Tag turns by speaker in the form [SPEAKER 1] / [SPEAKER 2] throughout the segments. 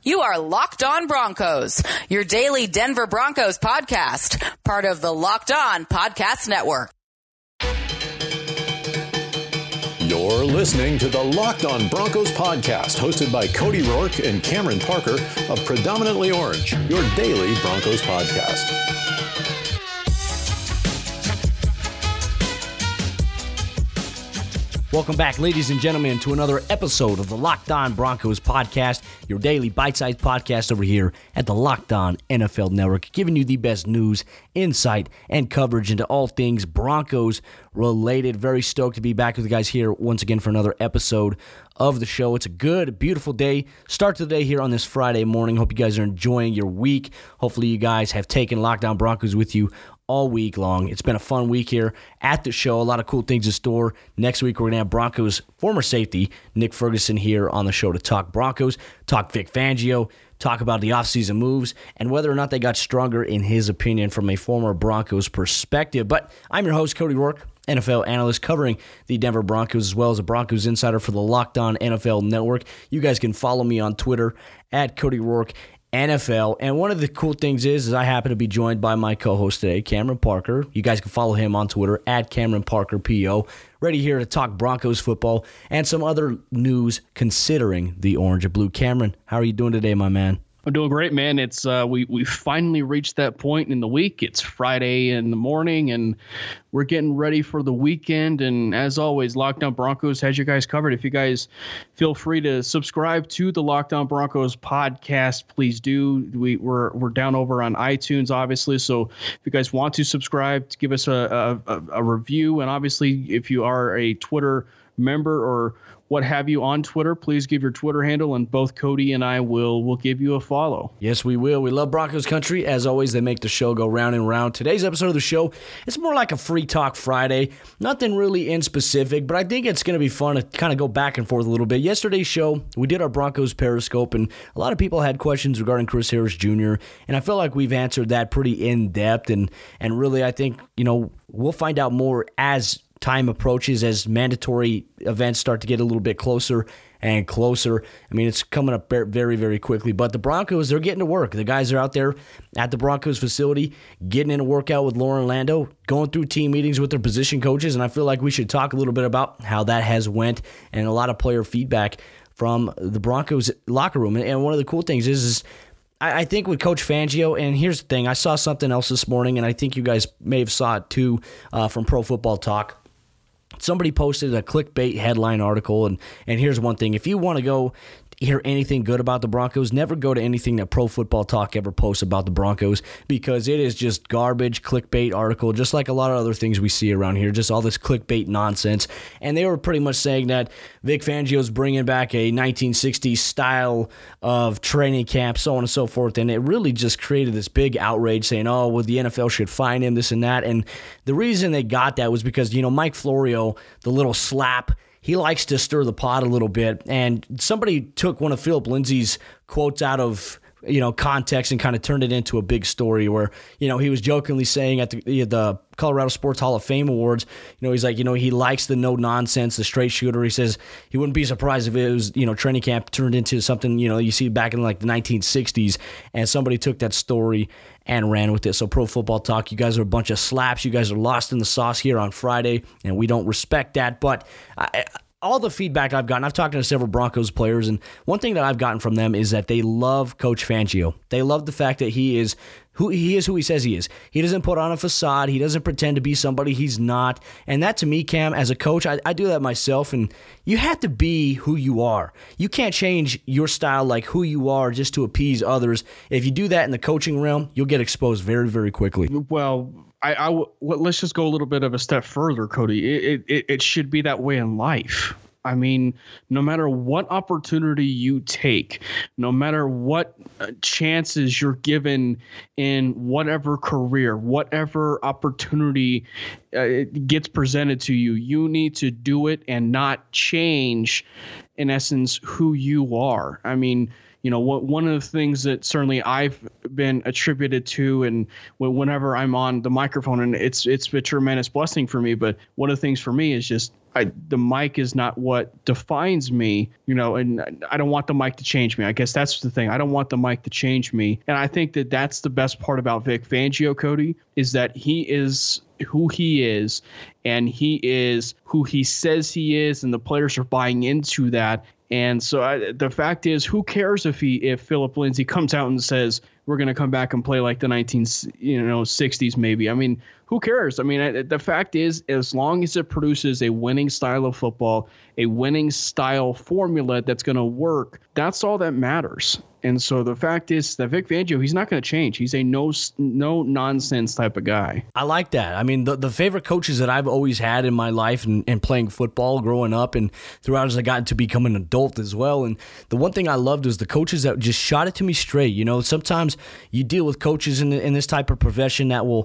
[SPEAKER 1] You are Locked On Broncos, your daily Denver Broncos podcast, part of the Locked On Podcast Network.
[SPEAKER 2] You're listening to the Locked On Broncos podcast, hosted by Cody Rourke and Cameron Parker of Predominantly Orange, your daily Broncos podcast.
[SPEAKER 3] Welcome back, ladies and gentlemen, to another episode of the Locked On Broncos podcast, your daily bite-sized podcast over here at the Locked On NFL Network, giving you the best news, insight, and coverage into all things Broncos related. Very stoked to be back with you guys here once again for another episode of the show. It's a good, beautiful day. Start to the day here on this Friday morning. Hope you guys are enjoying your week. Hopefully you guys have taken Locked On Broncos with you all week long. It's been a fun week here at the show. A lot of cool things in store. Next week, we're going to have Broncos former safety Nick Ferguson here on the show to talk Broncos, talk Vic Fangio, talk about the offseason moves, and whether or not they got stronger in his opinion from a former Broncos perspective. But I'm your host, Cody Rourke, NFL analyst covering the Denver Broncos as well as a Broncos insider for the Locked On NFL Network. You guys can follow me on Twitter at Cody Rourke NFL. And one of the cool things is I happen to be joined by my co-host today, Cameron Parker. You guys can follow him on Twitter at Cameron Parker PO. Ready here to talk Broncos football and some other news considering the orange and blue. Cameron, how are you doing today, my man?
[SPEAKER 4] I'm doing great, man. It's we finally reached that point in the week. It's Friday in the morning, and we're getting ready for the weekend. And as always, Locked On Broncos has you guys covered. If you guys feel free to subscribe to the Locked On Broncos podcast, please do. We're down over on iTunes, obviously. So if you guys want to subscribe, to give us a review, and obviously if you are a Twitter member or what have you on Twitter, please give your Twitter handle, and both Cody and I will give you a follow.
[SPEAKER 3] Yes, we will. We love Broncos country. As always, they make the show go round and round. Today's episode of the show, it's more like a free talk Friday. Nothing really in specific, but I think it's going to be fun to kind of go back and forth a little bit. Yesterday's show, we did our Broncos Periscope, and a lot of people had questions regarding Chris Harris Jr., and I feel like we've answered that pretty in-depth, and really I think, we'll find out more as time approaches, as mandatory events start to get a little bit closer and closer. I mean, it's coming up very, very quickly. But the Broncos, they're getting to work. The guys are out there at the Broncos facility, getting in a workout with Loren Landow, going through team meetings with their position coaches, and I feel like we should talk a little bit about how that has went and a lot of player feedback from the Broncos locker room. And one of the cool things is I think with Coach Fangio, and here's the thing, I saw something else this morning, and I think you guys may have saw it too from Pro Football Talk. Somebody posted a clickbait headline article, and here's one thing. If you want to go hear anything good about the Broncos, never go to anything that Pro Football Talk ever posts about the Broncos, because it is just garbage, clickbait article, just like a lot of other things we see around here, just all this clickbait nonsense. And they were pretty much saying that Vic Fangio's bringing back a 1960s style of training camp, so on and so forth, and it really just created this big outrage saying, oh, well, the NFL should fine him, this and that. And the reason they got that was because, Mike Florio, the little slap, he likes to stir the pot a little bit, and somebody took one of Philip Lindsay's quotes out of context and kind of turned it into a big story where, he was jokingly saying at the Colorado Sports Hall of Fame Awards, he's like, he likes the no nonsense, the straight shooter. He says he wouldn't be surprised if it was, training camp turned into something, you see back in like the 1960s, and somebody took that story and ran with it. So Pro Football Talk, you guys are a bunch of slaps. You guys are lost in the sauce here on Friday, and we don't respect that. But all the feedback I've gotten, I've talked to several Broncos players, and one thing that I've gotten from them is that they love Coach Fangio. They love the fact that he is who he says he is. He doesn't put on a facade. He doesn't pretend to be somebody he's not. And that, to me, Cam, as a coach, I do that myself, and you have to be who you are. You can't change your style like who you are just to appease others. If you do that in the coaching realm, you'll get exposed very, very quickly.
[SPEAKER 4] Well, let's just go a little bit of a step further, Cody. It should be that way in life. I mean, no matter what opportunity you take, no matter what chances you're given in whatever career, whatever opportunity gets presented to you, you need to do it and not change, in essence, who you are. I mean, one of the things that certainly I've been attributed to, and whenever I'm on the microphone, and it's a tremendous blessing for me, but one of the things for me is just the mic is not what defines me, and I don't want the mic to change me. I guess that's the thing. I don't want the mic to change me. And I think that that's the best part about Vic Fangio, Cody, is that he is who he is, and he is who he says he is, and the players are buying into that. And so the fact is, who cares if Philip Lindsay comes out and says, we're going to come back and play like the 1960s maybe. I mean, who cares? I mean, the fact is, as long as it produces a winning style of football, a winning style formula that's going to work, that's all that matters. And so the fact is that Vic Fangio, he's not going to change. He's a no nonsense type of guy.
[SPEAKER 3] I like that. I mean, the favorite coaches that I've always had in my life and playing football growing up and throughout as I got to become an adult as well. And the one thing I loved was the coaches that just shot it to me straight. Sometimes you deal with coaches in this type of profession that will,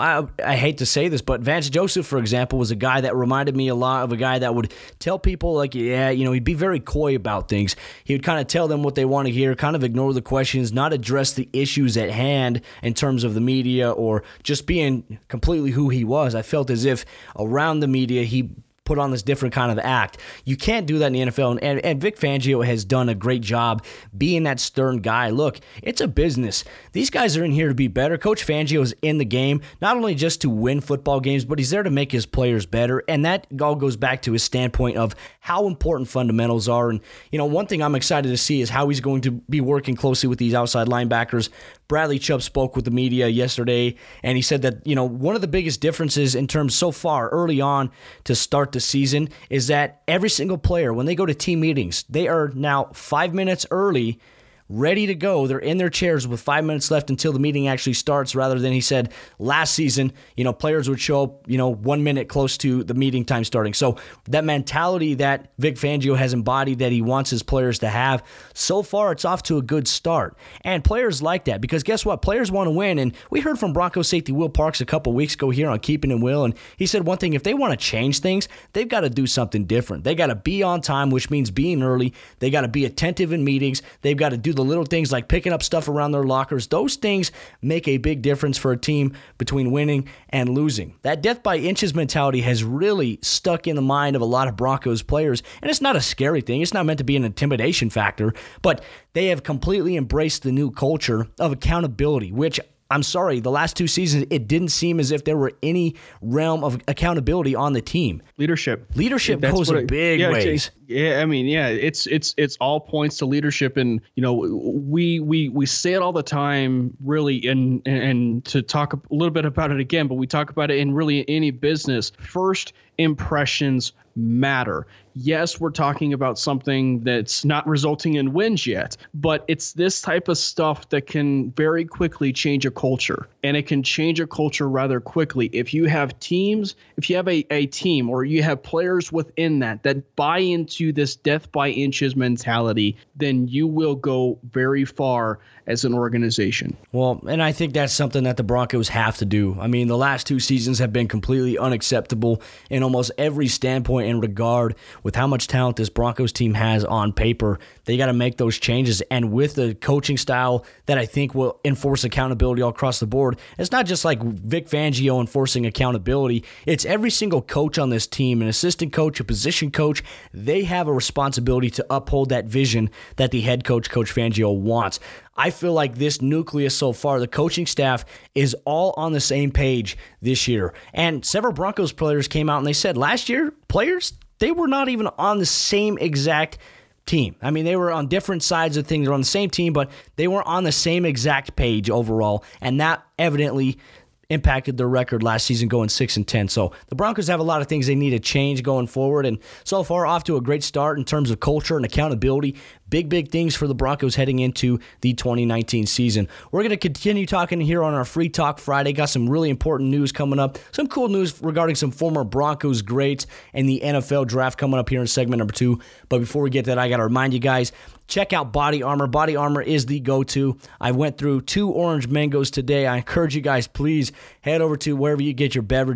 [SPEAKER 3] I hate to say this, but Vance Joseph, for example, was a guy that reminded me a lot of a guy that would tell people like, he'd be very coy about things. He would kind of tell them what they want to hear, kind of ignore the questions, not address the issues at hand in terms of the media or just being completely who he was. I felt as if around the media he put on this different kind of act. You can't do that in the NFL, and Vic Fangio has done a great job being that stern guy. Look, it's a business. These guys are in here to be better. Coach Fangio is in the game, not only just to win football games, but he's there to make his players better, and that all goes back to his standpoint of how important fundamentals are. And, one thing I'm excited to see is how he's going to be working closely with these outside linebackers. Bradley Chubb spoke with the media yesterday, and he said that, one of the biggest differences in terms so far early on to start the season is that every single player, when they go to team meetings, they are now 5 minutes early, ready to go. They're in their chairs with 5 minutes left until the meeting actually starts, rather than, he said, last season, players would show up, 1 minute close to the meeting time starting. So that mentality that Vic Fangio has embodied that he wants his players to have, so far it's off to a good start. And players like that, because guess what? Players want to win. And we heard from Broncos safety Will Parks a couple weeks ago here on Keeping It Will, and he said one thing: if they want to change things, they've got to do something different. They got to be on time, which means being early. They got to be attentive in meetings. They've got to do the little things like picking up stuff around their lockers. Those things make a big difference for a team between winning and losing. That death by inches mentality has really stuck in the mind of a lot of Broncos players, and it's not a scary thing. It's not meant to be an intimidation factor, but they have completely embraced the new culture of accountability, which, I'm sorry, the last 2 seasons, it didn't seem as if there were any realm of accountability on the team.
[SPEAKER 4] Leadership
[SPEAKER 3] goes in big ways.
[SPEAKER 4] Yeah, I mean, it's all points to leadership, and we say it all the time, really, and to talk a little bit about it again, but we talk about it in really any business. First impressions matter. Yes, we're talking about something that's not resulting in wins yet, but it's this type of stuff that can very quickly change a culture, and it can change a culture rather quickly. If you have teams, if you have a team, or you have players within that buy into this death by inches mentality, then you will go very far as an organization.
[SPEAKER 3] Well, and I think that's something that the Broncos have to do. I mean, the last 2 seasons have been completely unacceptable in almost every standpoint and regard. With how much talent this Broncos team has on paper, they got to make those changes. And with the coaching style that I think will enforce accountability all across the board, it's not just like Vic Fangio enforcing accountability. It's every single coach on this team, an assistant coach, a position coach. They have a responsibility to uphold that vision that the head coach, Coach Fangio, wants. I feel like this nucleus so far, the coaching staff, is all on the same page this year. And several Broncos players came out and they said last year, players, they were not even on the same exact team. I mean, they were on different sides of things. They were on the same team, but they weren't on the same exact page overall. And that evidently impacted their record last season, going 6-10. So the Broncos have a lot of things they need to change going forward, and so far off to a great start in terms of culture and accountability. Big things for the Broncos heading into the 2019 season. We're going to continue talking here on our Free Talk Friday. Got some really important news coming up. Some cool news regarding some former Broncos greats and the NFL draft coming up here in segment number 2. But before we get to that, I got to remind you guys, check out Body Armor. Body Armor is the go-to. I went through 2 orange mangoes today. I encourage you guys, please head over to wherever you get your beverages.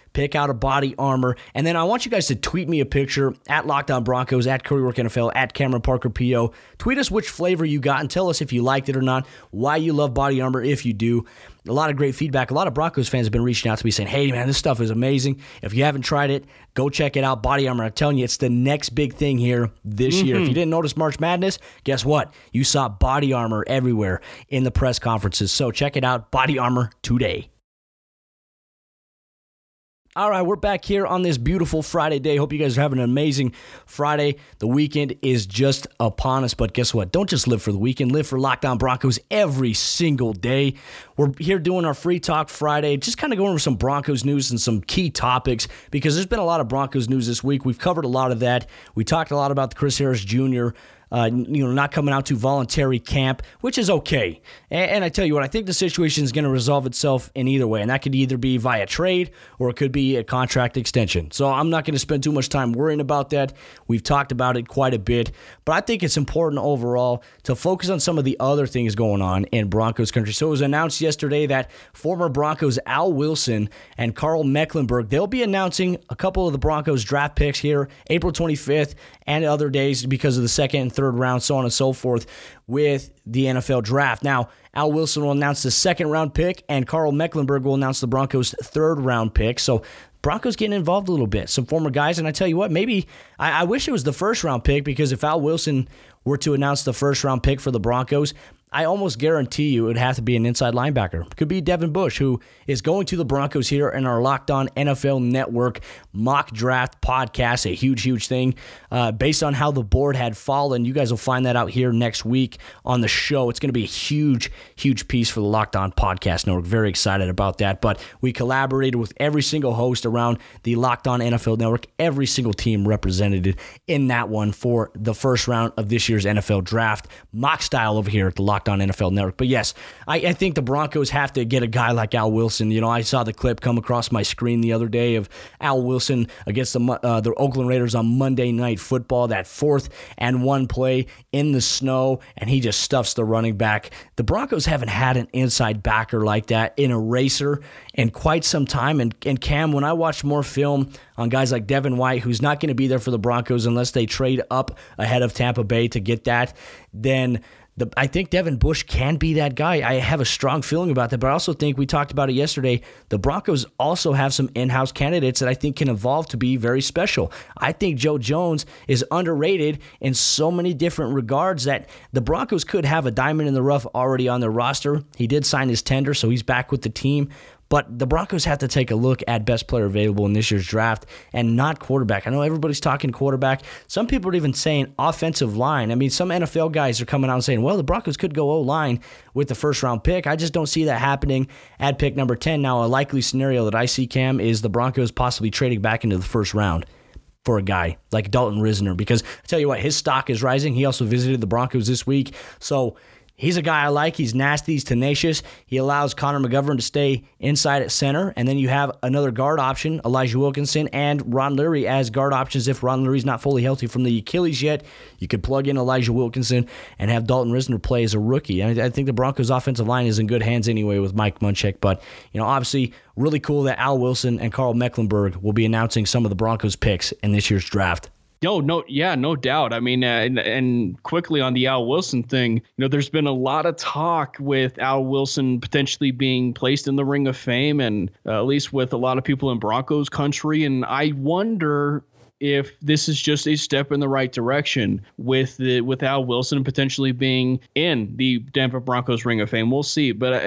[SPEAKER 3] pick out a Body Armor, and then I want you guys to tweet me a picture at Locked On Broncos, at Cody Rourke NFL, at Cameron Parker PO. Tweet us which flavor you got and tell us if you liked it or not, why you love Body Armor if you do. A lot of great feedback. A lot of Broncos fans have been reaching out to me saying, hey, man, this stuff is amazing. If you haven't tried it, go check it out. Body Armor, I'm telling you, it's the next big thing here this year. If you didn't notice March Madness, guess what? You saw Body Armor everywhere in the press conferences. So check it out, Body Armor, today. All right, we're back here on this beautiful Friday day. Hope you guys are having an amazing Friday. The weekend is just upon us, but guess what? Don't just live for the weekend. Live for Locked On Broncos every single day. We're here doing our Free Talk Friday, just kind of going over some Broncos news and some key topics because there's been a lot of Broncos news this week. We've covered a lot of that. We talked a lot about the Chris Harris Jr., not coming out to voluntary camp, which is okay. And I tell you what, I think the situation is going to resolve itself in either way, and that could either be via trade or it could be a contract extension. So I'm not going to spend too much time worrying about that. We've talked about it quite a bit, but I think it's important overall to focus on some of the other things going on in Broncos country. So it was announced yesterday that former Broncos Al Wilson and Karl Mecklenburg, they'll be announcing a couple of the Broncos draft picks here April 25th and other days because of the second and third round, so on and so forth, with the NFL draft. Now, Al Wilson will announce the second round pick, and Karl Mecklenburg will announce the Broncos' third round pick. So Broncos getting involved a little bit. Some former guys, and I tell you what, maybe I wish it was the first round pick, because if Al Wilson were to announce the first round pick for the Broncos, I almost guarantee you it would have to be an inside linebacker. Could be Devin Bush, who is going to the Broncos here in our Locked On NFL Network mock draft podcast. A huge, huge thing based on how the board had fallen. You guys will find that out here next week on the show. It's going to be a huge, huge piece for the Locked On Podcast Network. Very excited about that. But we collaborated with every single host around the Locked On NFL Network. Every single team represented in that one for the first round of this year's NFL draft. Mock style over here at the Locked On NFL Network. But yes, I think the Broncos have to get a guy like Al Wilson. You know, I saw the clip come across my screen the other day of Al Wilson against the Oakland Raiders on Monday Night Football, that 4th and 1 play in the snow, and he just stuffs the running back. The Broncos haven't had an inside backer like that in a racer in quite some time. And Cam, when I watched more film on guys like Devin White, who's not going to be there for the Broncos unless they trade up ahead of Tampa Bay to get that, then I think Devin Bush can be that guy. I have a strong feeling about that, but I also think, we talked about it yesterday, the Broncos also have some in-house candidates that I think can evolve to be very special. I think Joe Jones is underrated in so many different regards that the Broncos could have a diamond in the rough already on their roster. He did sign his tender, so he's back with the team. But the Broncos have to take a look at best player available in this year's draft and not quarterback. I know everybody's talking quarterback. Some people are even saying offensive line. I mean, some NFL guys are coming out and saying, well, the Broncos could go O-line with the first-round pick. I just don't see that happening at pick number 10. Now, a likely scenario that I see, Cam, is the Broncos possibly trading back into the first round for a guy like Dalton Risner, because I tell you what, his stock is rising. He also visited the Broncos this week. So he's a guy I like. He's nasty. He's tenacious. He allows Connor McGovern to stay inside at center. And then you have another guard option, Elijah Wilkinson and Ron Leary as guard options. If Ron Leary's not fully healthy from the Achilles yet, you could plug in Elijah Wilkinson and have Dalton Risner play as a rookie. I think the Broncos' offensive line is in good hands anyway with Mike Munchak. But, obviously, really cool that Al Wilson and Karl Mecklenburg will be announcing some of the Broncos' picks in this year's draft.
[SPEAKER 4] No doubt. I mean, and quickly on the Al Wilson thing, there's been a lot of talk with Al Wilson potentially being placed in the Ring of Fame, and at least with a lot of people in Broncos country. And I wonder if this is just a step in the right direction with Al Wilson potentially being in the Denver Broncos Ring of Fame. We'll see. But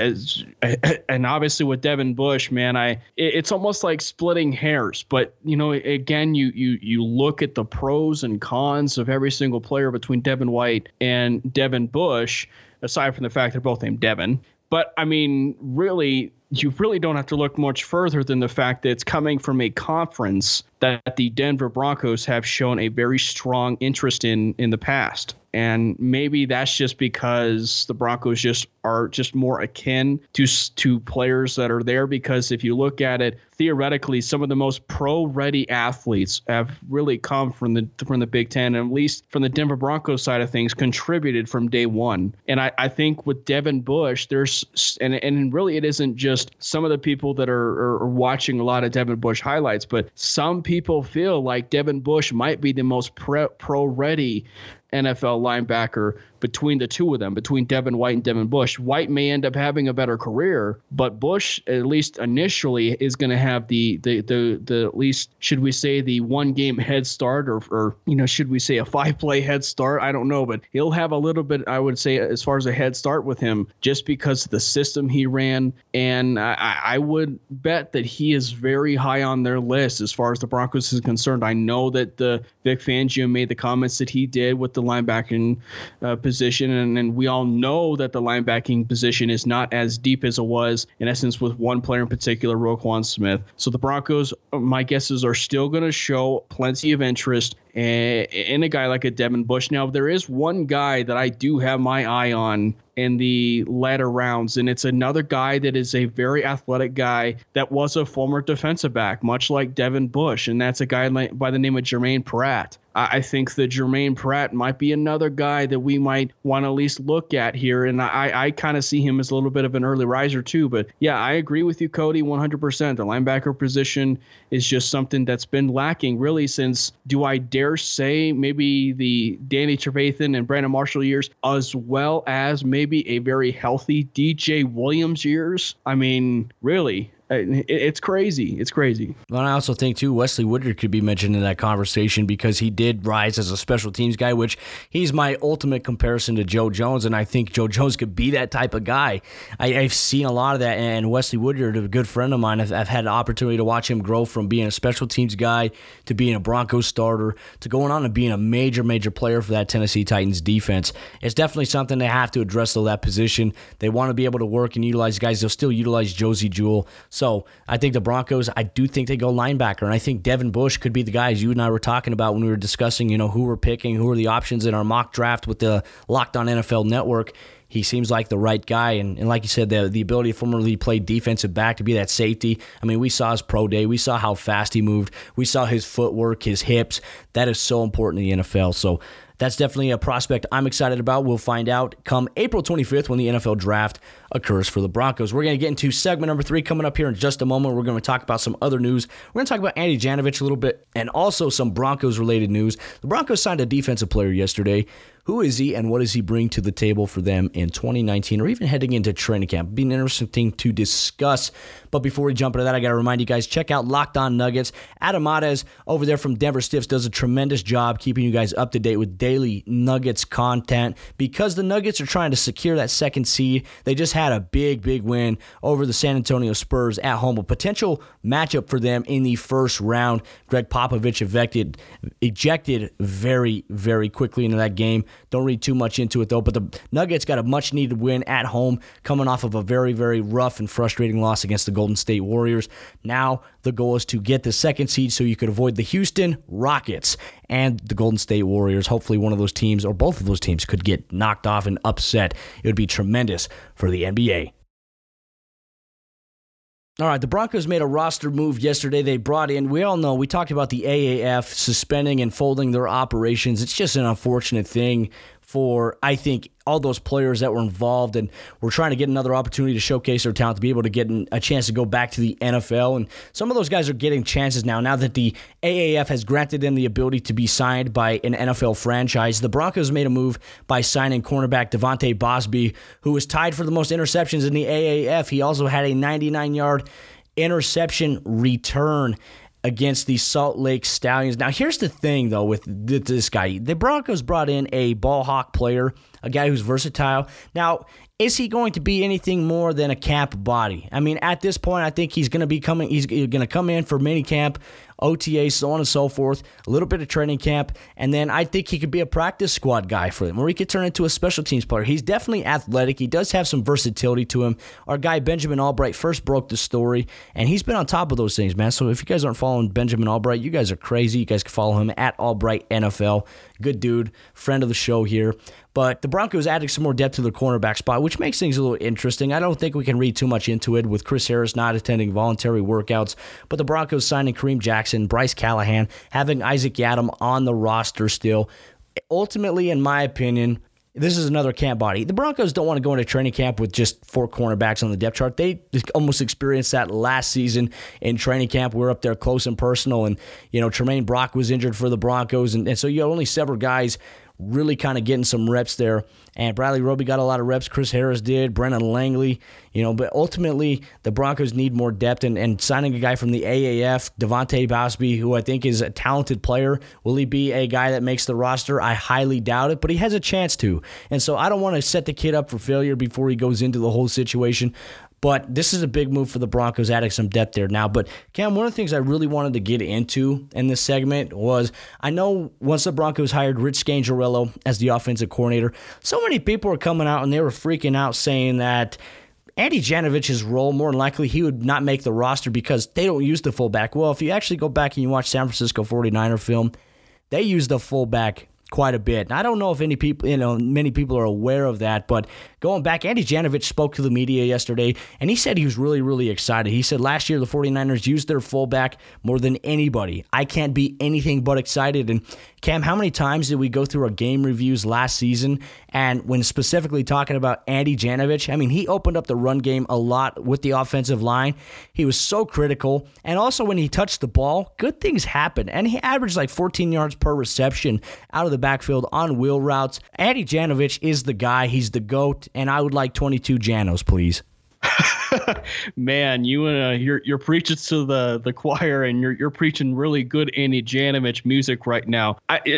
[SPEAKER 4] and obviously with Devin Bush, man, it's almost like splitting hairs. But again, you look at the pros and cons of every single player between Devin White and Devin Bush, aside from the fact they're both named Devin. But I mean, really, you really don't have to look much further than the fact that it's coming from a conference that the Denver Broncos have shown a very strong interest in the past. And maybe that's just because the Broncos are more akin to players that are there, because if you look at it theoretically, some of the most pro-ready athletes have really come from the Big Ten, and at least from the Denver Broncos side of things, contributed from day one. And I think with Devin Bush, and really it isn't just just some of the people that are watching a lot of Devin Bush highlights, but some people feel like Devin Bush might be the most pro-ready NFL linebacker between the two of them, between Devin White and Devin Bush. White may end up having a better career, but Bush, at least initially, is going to have the at least, should we say, the 1-game head start, or should we say a 5-play head start? I don't know, but he'll have a little bit, I would say, as far as a head start with him, just because of the system he ran. And I would bet that he is very high on their list as far as the Broncos is concerned. I know that the Vic Fangio made the comments that he did with the linebacking position, and we all know that the linebacking position is not as deep as it was, in essence, with one player in particular, Roquan Smith. So the Broncos, my guesses, are still going to show plenty of interest in a guy like a Devin Bush. Now, there is one guy that I do have my eye on in the latter rounds, and it's another guy that is a very athletic guy that was a former defensive back, much like Devin Bush, and that's a guy by the name of Jermaine Pratt. I think that Jermaine Pratt might be another guy that we might want to at least look at here, and I kind of see him as a little bit of an early riser too. But yeah, I agree with you, Cody, 100%. The linebacker position is just something that's been lacking really since, do I dare say, maybe the Danny Trevathan and Brandon Marshall years, as well as maybe a very healthy DJ Williams years. I mean, really. It's crazy. It's crazy.
[SPEAKER 3] Well, I also think, too, Wesley Woodyard could be mentioned in that conversation because he did rise as a special teams guy, which he's my ultimate comparison to Joe Jones, and I think Joe Jones could be that type of guy. I've seen a lot of that, and Wesley Woodyard, a good friend of mine, I've had the opportunity to watch him grow from being a special teams guy to being a Broncos starter to going on and being a major, major player for that Tennessee Titans defense. It's definitely something they have to address, though, that position. They want to be able to work and utilize guys. They'll still utilize Josie Jewell. So I think the Broncos, I do think they go linebacker, and I think Devin Bush could be the guys you and I were talking about when we were discussing, who we're picking, who are the options in our mock draft with the Locked On NFL Network. He seems like the right guy, and like you said, the ability to formerly play defensive back to be that safety. I mean, we saw his pro day. We saw how fast he moved. We saw his footwork, his hips. That is so important in the NFL. So that's definitely a prospect I'm excited about. We'll find out come April 25th when the NFL draft occurs for the Broncos. We're going to get into segment number 3 coming up here in just a moment. We're going to talk about some other news. We're going to talk about Andy Janovich a little bit and also some Broncos-related news. The Broncos signed a defensive player yesterday. Who is he and what does he bring to the table for them in 2019 or even heading into training camp? Be an interesting thing to discuss. But before we jump into that, I got to remind you guys, check out Locked On Nuggets. Adam Mares over there from Denver Stiffs does a tremendous job keeping you guys up to date with daily Nuggets content. Because the Nuggets are trying to secure that second seed, they just had a big, big win over the San Antonio Spurs at home. A potential matchup for them in the first round. Greg Popovich ejected very, very quickly into that game. Don't read too much into it, though. But the Nuggets got a much-needed win at home, coming off of a very, very rough and frustrating loss against the Golden State Warriors. Now the goal is to get the second seed so you could avoid the Houston Rockets and the Golden State Warriors. Hopefully one of those teams or both of those teams could get knocked off and upset. It would be tremendous for the NBA. All right, the Broncos made a roster move yesterday. They brought in, we all know, we talked about the AAF suspending and folding their operations. It's just an unfortunate thing for, I think, all those players that were involved, and we're trying to get another opportunity to showcase their talent, to be able to get a chance to go back to the NFL. And some of those guys are getting chances now that the AAF has granted them the ability to be signed by an NFL franchise. The Broncos made a move by signing cornerback Devontae Bosby, who was tied for the most interceptions in the AAF. He also had a 99-yard interception return against the Salt Lake Stallions. Now, here's the thing, though, with this guy. The Broncos brought in a ball hawk player, a guy who's versatile. Now, is he going to be anything more than a camp body? I mean, at this point, I think he's going to come in for mini camp, OTA, so on and so forth, a little bit of training camp, and then I think he could be a practice squad guy for them, or he could turn into a special teams player. He's definitely athletic. He does have some versatility to him. Our guy Benjamin Albright first broke the story, and he's been on top of those things, man. So if you guys aren't following Benjamin Albright, you guys are crazy. You guys can follow him at Albright NFL. Good dude, friend of the show here. But the Broncos added some more depth to their cornerback spot, which makes things a little interesting. I don't think we can read too much into it with Chris Harris not attending voluntary workouts. But the Broncos signing Kareem Jackson, Bryce Callahan, having Isaac Yiadom on the roster still. Ultimately, in my opinion, this is another camp body. The Broncos don't want to go into training camp with just 4 cornerbacks on the depth chart. They almost experienced that last season in training camp. We were up there close and personal, and Tremaine Brock was injured for the Broncos, and so you had only several guys really kind of getting some reps there. And Bradley Roby got a lot of reps. Chris Harris did. Brennan Langley. But ultimately, the Broncos need more depth. And signing a guy from the AAF, Devontae Bosby, who I think is a talented player, will he be a guy that makes the roster? I highly doubt it, but he has a chance to. And so I don't want to set the kid up for failure before he goes into the whole situation. But this is a big move for the Broncos, adding some depth there now. But, Cam, one of the things I really wanted to get into in this segment was, I know once the Broncos hired Rich Scangarello as the offensive coordinator, so many people were coming out and they were freaking out saying that Andy Janovich's role, more than likely, he would not make the roster because they don't use the fullback. Well, if you actually go back and you watch San Francisco 49er film, they use the fullback quite a bit. And I don't know if many people are aware of that, but going back, Andy Janovich spoke to the media yesterday, and he said he was really, really excited. He said last year the 49ers used their fullback more than anybody. I can't be anything but excited. And Cam, how many times did we go through our game reviews last season? And when specifically talking about Andy Janovich, I mean, he opened up the run game a lot with the offensive line. He was so critical. And also when he touched the ball, good things happened. And he averaged like 14 yards per reception out of the backfield on wheel routes. Andy Janovich is the guy. He's the GOAT. And I would like 22 Janos, please.
[SPEAKER 4] Man, you're preaching to the choir, and you're preaching really good Andy Janovich music right now.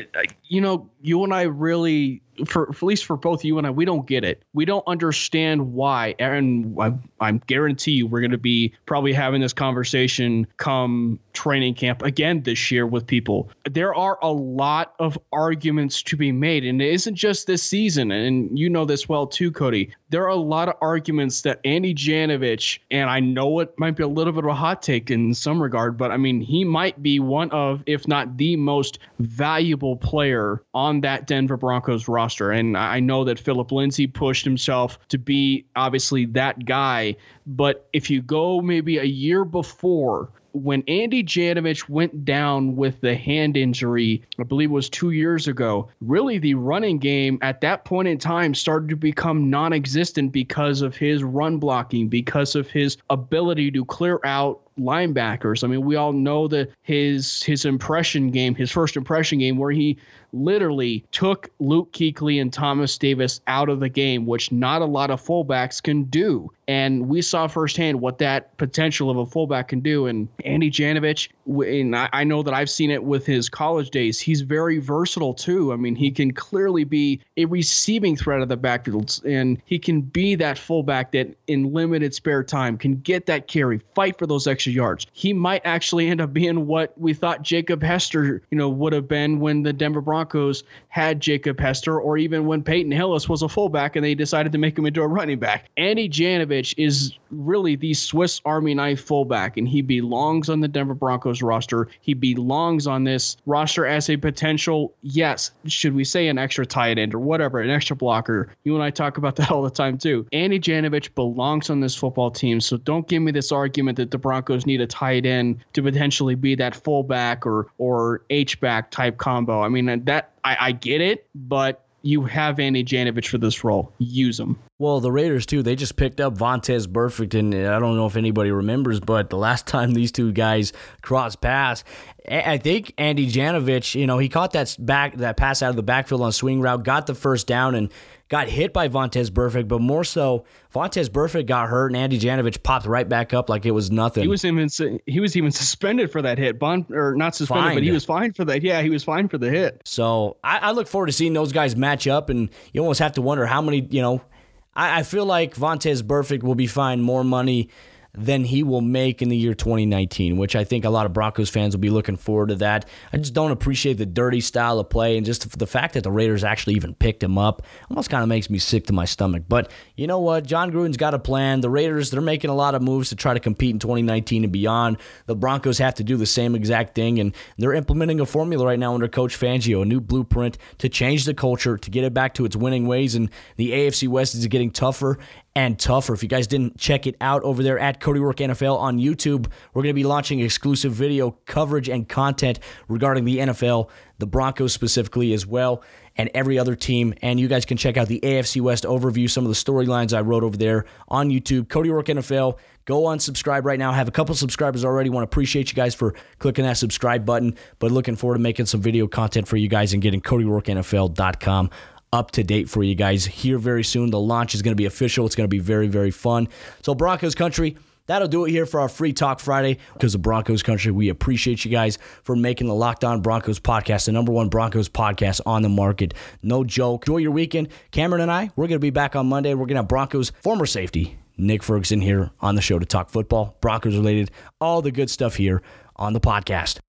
[SPEAKER 4] You and I really, for at least for both you and I, we don't get it. We don't understand why. And I guarantee you, we're going to be probably having this conversation come training camp again this year with people. There are a lot of arguments to be made, and it isn't just this season. And you know this well too, Cody. There are a lot of arguments that Andy Janovich, and I know it might be a little bit of a hot take in some regard, but I mean, he might be one of, if not the most valuable player on that Denver Broncos roster. And I know that Philip Lindsay pushed himself to be obviously that guy. But if you go maybe a year before, when Andy Janovich went down with the hand injury, I believe it was 2 years ago, really the running game at that point in time started to become non-existent because of his run blocking, because of his ability to clear out linebackers. I mean, we all know that his impression game, his first impression game, where he literally took Luke Kuechly and Thomas Davis out of the game, which not a lot of fullbacks can do. And we saw firsthand what that potential of a fullback can do. And Andy Janovich, and I know that I've seen it with his college days, he's very versatile too. I mean, he can clearly be a receiving threat of the backfield, and he can be that fullback that in limited spare time can get that carry, fight for those extra yards. He might actually end up being what we thought Jacob Hester, would have been when the Denver Broncos had Jacob Hester, or even when Peyton Hillis was a fullback and they decided to make him into a running back. Andy Janovich is really the Swiss Army knife fullback, and he belongs on the Denver Broncos roster. He belongs on this roster as a potential, yes, should we say an extra tight end or whatever, an extra blocker. You and I talk about that all the time too. Andy Janovich belongs on this football team, so don't give me this argument that the Broncos need a tight end to potentially be that fullback or H-back type combo. I mean, that I get it, but you have Andy Janovich for this role. Use him.
[SPEAKER 3] Well, the Raiders, too, they just picked up Vontaze Burfict, and I don't know if anybody remembers, but the last time these two guys crossed paths, I think Andy Janovich, he caught that pass out of the backfield on a swing route, got the first down, and got hit by Vontaze Burfict, but more so, Vontaze Burfict got hurt, and Andy Janovich popped right back up like it was nothing.
[SPEAKER 4] He was even suspended for that hit. Not suspended, but he was fined for that. Yeah, he was fined for the hit.
[SPEAKER 3] So I look forward to seeing those guys match up, and you almost have to wonder how many, I feel like Vontaze Burfict will be fined more money than he will make in the year 2019, which I think a lot of Broncos fans will be looking forward to that. I just don't appreciate the dirty style of play, and just the fact that the Raiders actually even picked him up almost kind of makes me sick to my stomach. But you know what? John Gruden's got a plan. The Raiders, they're making a lot of moves to try to compete in 2019 and beyond. The Broncos have to do the same exact thing, and they're implementing a formula right now under Coach Fangio, a new blueprint to change the culture, to get it back to its winning ways, and the AFC West is getting tougher and tougher. If you guys didn't check it out over there at Cody Rourke NFL on YouTube, we're going to be launching exclusive video coverage and content regarding the NFL, the Broncos specifically as well. and every other team. And you guys can check out the AFC West overview, some of the storylines I wrote over there on YouTube. Cody Rourke NFL. Go unsubscribe right now. I have a couple subscribers already. Want to appreciate you guys for clicking that subscribe button, but looking forward to making some video content for you guys and getting CodyRourkeNFL.com up to date for you guys here very soon. The launch is going to be official. It's going to be very, very fun. So Broncos country, that'll do it here for our Free Talk Friday. Because of Broncos country, we appreciate you guys for making the Locked On Broncos podcast the #1 Broncos podcast on the market. No joke. Enjoy your weekend. Cameron and I, we're going to be back on Monday. We're going to have Broncos former safety Nick Ferguson here on the show to talk football, Broncos related, all the good stuff here on the podcast.